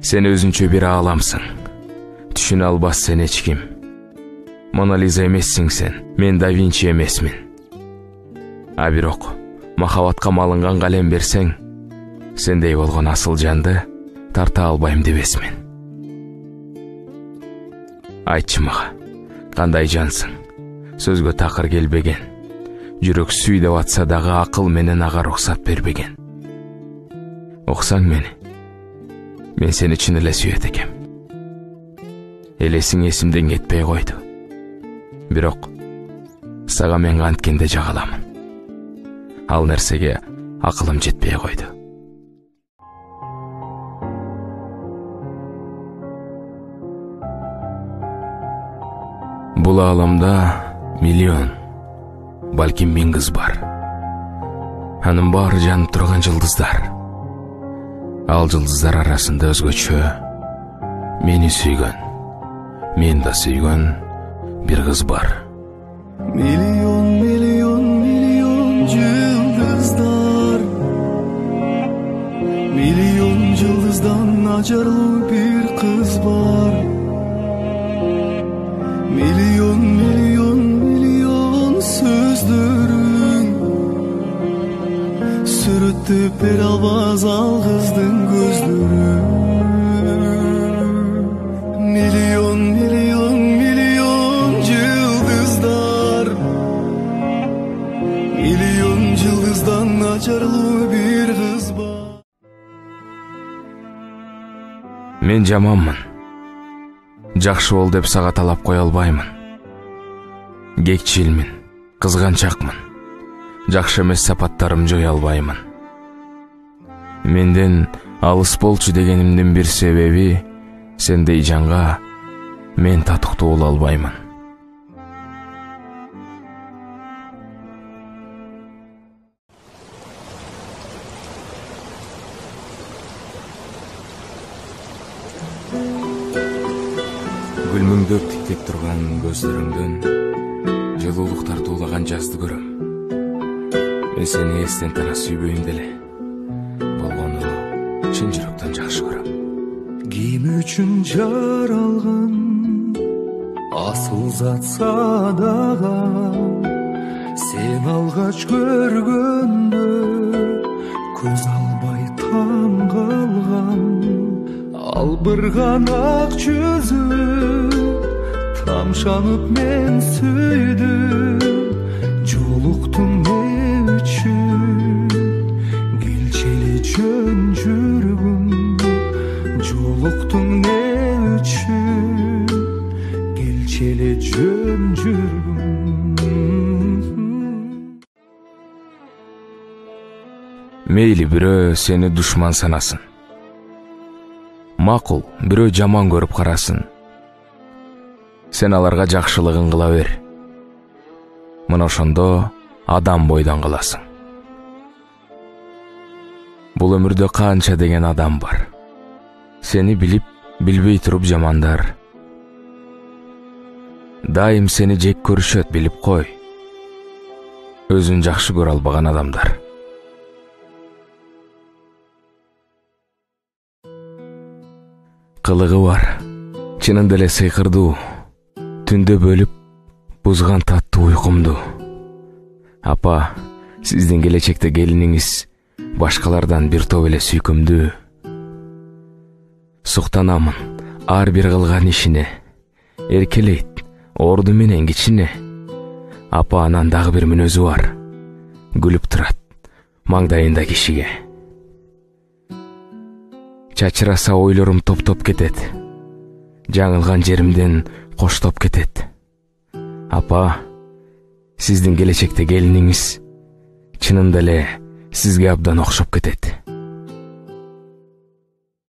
Сен өзүнчө бир ааламсың. Түшүнө албас сен эч ким. Мона Лиза эмессиң сен, мен Да Винчи эмесмин. А бирок махабатка малынган калем берсең, сендей болгон асыл жанды тарта албайм дебесмин. Айтчы мага, кандай жансың? Сөзгө такыр келбеген. Жүрөк сүй деп атса дагы акыл менен ага уруксат бербеген. Оксаң мени. Мен сени чын эле сүйөт экем. Элесиң эсимден кетпей койду. Бирок сага мен канткенде жагаламын. Ал нерсеге акылым жетпей койду. Бул ааламда миллион, балким 1000 кыз бар. Анын баары жанып турган жылдыздар. Ал жылдыздар арасында өзгөчө мени сүйгөн, мен да сүйгөн бир кыз бар. Миллион, миллион, миллион жылдыздар. Миллион жылдыздан ажарлуу бир кыз бар. Миллион, миллион, миллион сөздөрүң сүрөттөп бере албас ал кыздын көздөрү. Миллион, миллион, миллион жылдыздар. Миллион жылдыздан ажарлуу бир кыз бар. Мен жаманмын. Жакшы бол деп сага талап кое албаймын. Кекчилмин, кызганчакмын. Жакшы эмес сапаттарым жой албаймын. Менден алыс болчу дегенимдин бир себеби, сендей жанга мен татыктуу боло албаймын. Гүлмүңдөп тиктеп турган көздөрүңдөн жылуулук тартуулаган жазды көрөм. Мен сени эстен тара сүйбөйм деле. Болгону чын жүрөктөн жакшы көрөм. Ким үчүн жаралган асыл зат садаган, сен алгач көргөндө көз албай таң калган. Албырган ак жүзү тамшанып мен сүйдүм. Жолуктум не үчүн келчи эле жөн жүргүм. Жолуктум не үчүн келчи эле жөн жүргүм. Мейли бирөө сени душман санасын. Макул, бирөө жаман көрүп карасын. Сен аларга жакшылыгын кыла бер. Мына ошондо адам бойдон каласың. Бул өмүрдө канча деген адам бар. Сени билип, билбей туруп жамандар. Дайым сени жек көрүшөт, билип кой. Өзүн жакшы көрө албаган адамдар. Кылыгы бар, чынында эле сыйкырдуу. Түндө бөлүп, бузган таттуу уйкумду. Апа, сиздин келечекте келиниңиз башкалардан бир топ эле сүйкүмдүү. Суктанамын ар бир кылган ишине. Эркелейт, орду менен кичине. Апа анан дагы бир мүнөзү бар. Күлүп турат, маңдайында кишиге. Чачыраса ойлорум топ-топ кетет. Жаңылган жеримден коштоп кетет. Апа, сиздин келечекте келиниңиз чынында эле сизге абдан окшоп кетет.